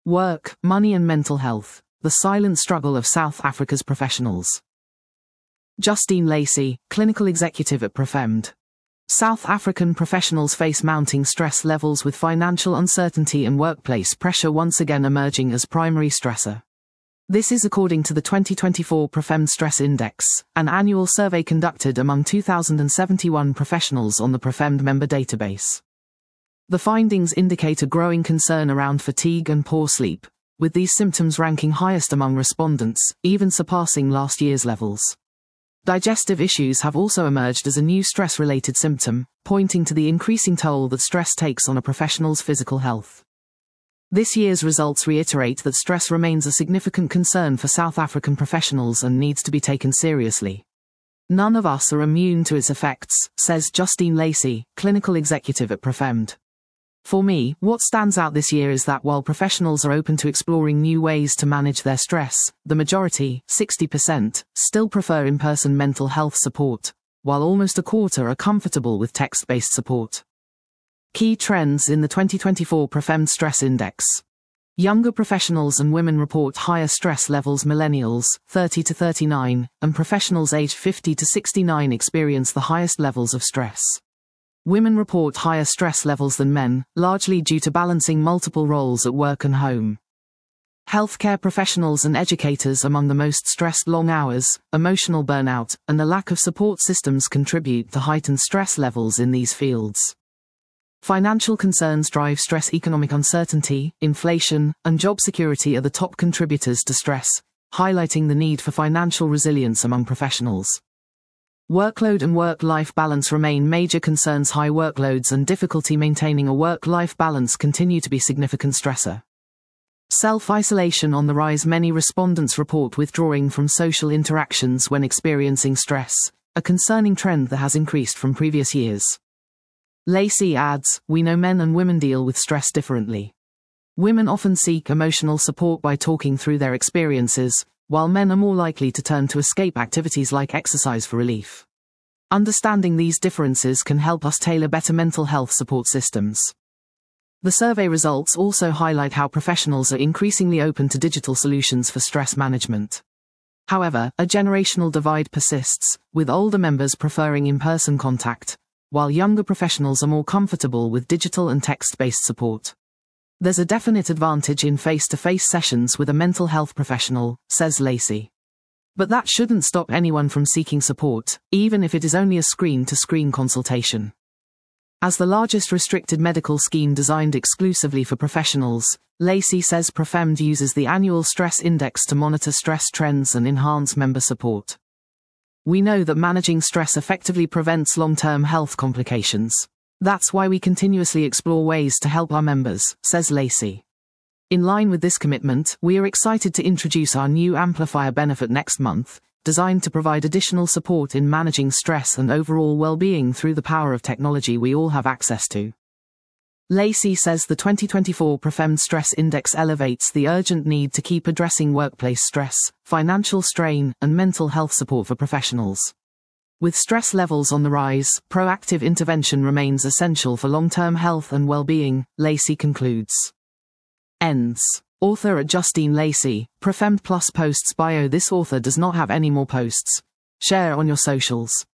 Work, money and mental health, the silent struggle of South Africa's professionals. Justine Lacey, clinical executive at Profemd. South African professionals face mounting stress levels with financial uncertainty and workplace pressure once again emerging as primary stressor. This is according to the 2024 Profemd Stress Index, an annual survey conducted among 2,071 professionals on the Profemd member database. The findings indicate a growing concern around fatigue and poor sleep, with these symptoms ranking highest among respondents, even surpassing last year's levels. Digestive issues have also emerged as a new stress-related symptom, pointing to the increasing toll that stress takes on a professional's physical health. This year's results reiterate that stress remains a significant concern for South African professionals and needs to be taken seriously. None of us are immune to its effects, says Justine Lacey, clinical executive at Profemd. For me, what stands out this year is that while professionals are open to exploring new ways to manage their stress, the majority, 60%, still prefer in-person mental health support, while almost a quarter are comfortable with text-based support. Key trends in the 2024 Profemd Stress Index. Younger professionals and women report higher stress levels. Millennials, 30 to 39, and professionals aged 50 to 69 experience the highest levels of stress. Women report higher stress levels than men, largely due to balancing multiple roles at work and home. Healthcare professionals and educators among the most stressed. Long hours, emotional burnout, and a lack of support systems contribute to heightened stress levels in these fields. Financial concerns drive stress. Economic uncertainty, inflation, and job security are the top contributors to stress, highlighting the need for financial resilience among professionals. Workload and work-life balance remain major concerns. High workloads and difficulty maintaining a work-life balance continue to be significant stressor. Self-isolation on the rise. Many respondents report withdrawing from social interactions when experiencing stress, a concerning trend that has increased from previous years. Lacey adds, "We know men and women deal with stress differently. Women often seek emotional support by talking through their experiences, while men are more likely to turn to escape activities like exercise for relief. Understanding these differences can help us tailor better mental health support systems." The survey results also highlight how professionals are increasingly open to digital solutions for stress management. However, a generational divide persists, with older members preferring in-person contact, while younger professionals are more comfortable with digital and text-based support. There's a definite advantage in face-to-face sessions with a mental health professional, says Lacey. But that shouldn't stop anyone from seeking support, even if it is only a screen-to-screen consultation. As the largest restricted medical scheme designed exclusively for professionals, Lacey says Profemd uses the annual stress index to monitor stress trends and enhance member support. "We know that managing stress effectively prevents long-term health complications. That's why we continuously explore ways to help our members," says Lacey. In line with this commitment, we are excited to introduce our new Amplifier benefit next month, designed to provide additional support in managing stress and overall well-being through the power of technology we all have access to. Lacey says the 2024 Profemd Stress Index elevates the urgent need to keep addressing workplace stress, financial strain, and mental health support for professionals. With stress levels on the rise, proactive intervention remains essential for long-term health and well-being, Lacey concludes. Ends. Author at Justine Lacey, Profemd Plus posts bio. This author does not have any more posts. Share on your socials.